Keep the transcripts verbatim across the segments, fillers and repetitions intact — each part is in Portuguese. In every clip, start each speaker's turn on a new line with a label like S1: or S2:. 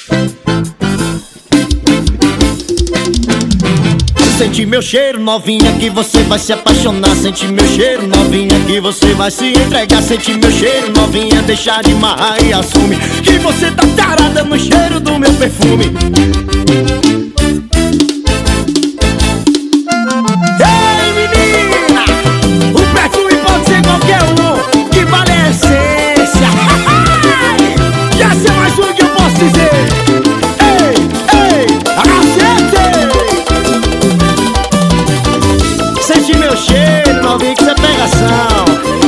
S1: Sente meu cheiro, novinha, que você vai se apaixonar. Sente meu cheiro, novinha, que você vai se entregar. Sente meu cheiro, novinha, deixa de marrar e assume que você tá tarada no cheiro do meu perfume. Ei, menina, o perfume pode ser qualquer um, que vale a essência. Já sei mais um que eu posso dizer. Ei, ei, acerte! Sente meu cheiro, novinha, que cê é pegação.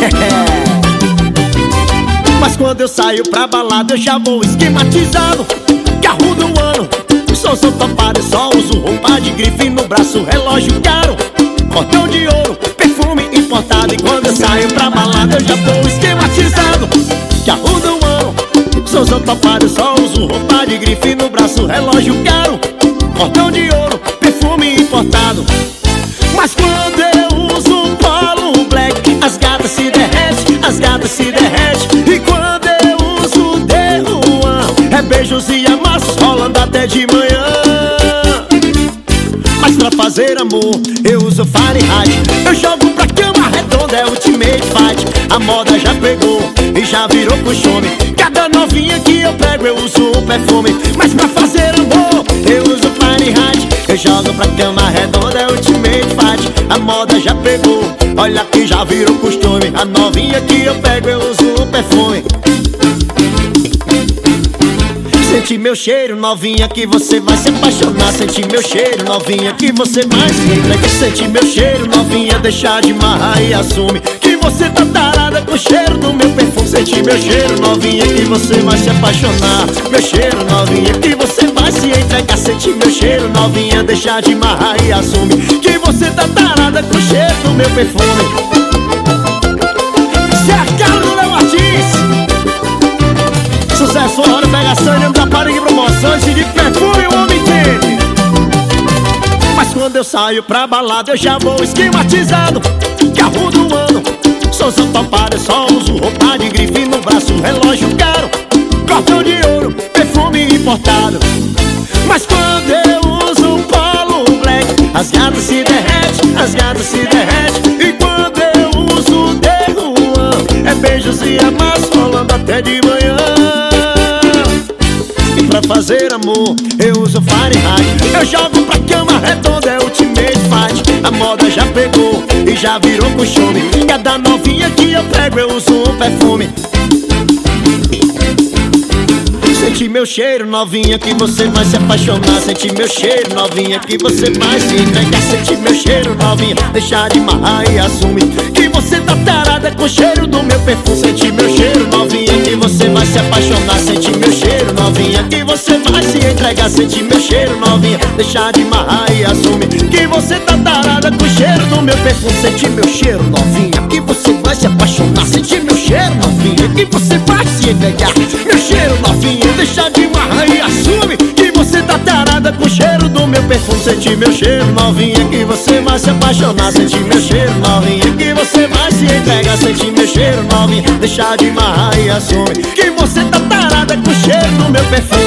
S1: Mas quando eu saio pra balada eu já vou esquematizado. Carro do ano, sou sou topado, só uso roupa de grife no braço, relógio caro, cordão de ouro, perfume importado. E quando eu saio pra balada eu já vou esquematizado. Carro do ano, sou sou topado, só uso roupa de grife no braço, relógio caro, cordão de ouro, perfume importado. Mas quando eu uso um polo black, as gatas se derretem, as gatas se derretem. E quando eu uso o Derruan, é beijos e amassos rolando até de manhã. Mas pra fazer amor eu uso Fahrenheit. Eu jogo pra cama redonda, é Ultimate Fight. A moda já pegou e já virou costume. Cada novinha que eu pego eu uso um perfume. Mas pra fazer amor eu uso Fahrenheit. Eu jogo pra cama redonda, é Ultimate Fight. A moda já pegou, olha que já virou costume. A novinha que eu pego eu uso um perfume. Sente meu cheiro, novinha, que você vai se apaixonar. Sente meu cheiro, novinha, que você vai se entregar. Sente meu cheiro, novinha, deixa de marrar e assume que você tá tarada com o cheiro do meu perfume. Sente meu cheiro, novinha, que você vai se apaixonar. Meu cheiro, novinha, que você vai se entregar. Sente meu cheiro, novinha, deixa de marrar e assume que você tá tarada com o cheiro do meu perfume. Cercado Léo Martins, sucesso, hora, pegação, nome da Parig Promoções. E de perfume o homem entende. Mas quando eu saio pra balada eu já vou esquematizado. Carro do ano, sou só topado, eu só uso roupa de grife no braço, relógio caro, cordão de ouro, perfume importado. Mas quando eu uso um polo black, as gatas se derretem, as gatas se derretem. E quando eu uso o Derruan, é beijos e amassos rolando até de manhã. Pra fazer amor eu uso Fahrenheit. Eu jogo pra cama redonda, é Ultimate Fight. A moda já pegou e já virou costume. Cada novinha que eu pego eu uso um perfume. Sente meu cheiro, novinha, que você vai se apaixonar. Sente meu cheiro, novinha, que você vai se entregar. Sente meu cheiro, novinha, deixa de marrar e assume que você tá tarada com o cheiro do meu perfume. Sente meu cheiro, novinha, que você vai se apaixonar. Sente meu cheiro, novinha, que você vai se entregar. Sente meu cheiro, novinha, deixa de marrar e assume que você tá tarada com o cheiro do meu perfume. Sente meu cheiro, novinha, que você vai se apaixonar. Sente meu cheiro, novinha, que você vai se entregar. Meu cheiro, novinha, deixa de marrar e assume que você tá tarada com o cheiro do meu perfume. Sente meu cheiro, novinha, que você vai se apaixonar. Sente meu cheiro, novinha, que você vai se entregar. Sente meu cheiro, novinha, deixa de marrar e assume que você tá tarada com o cheiro do meu perfume.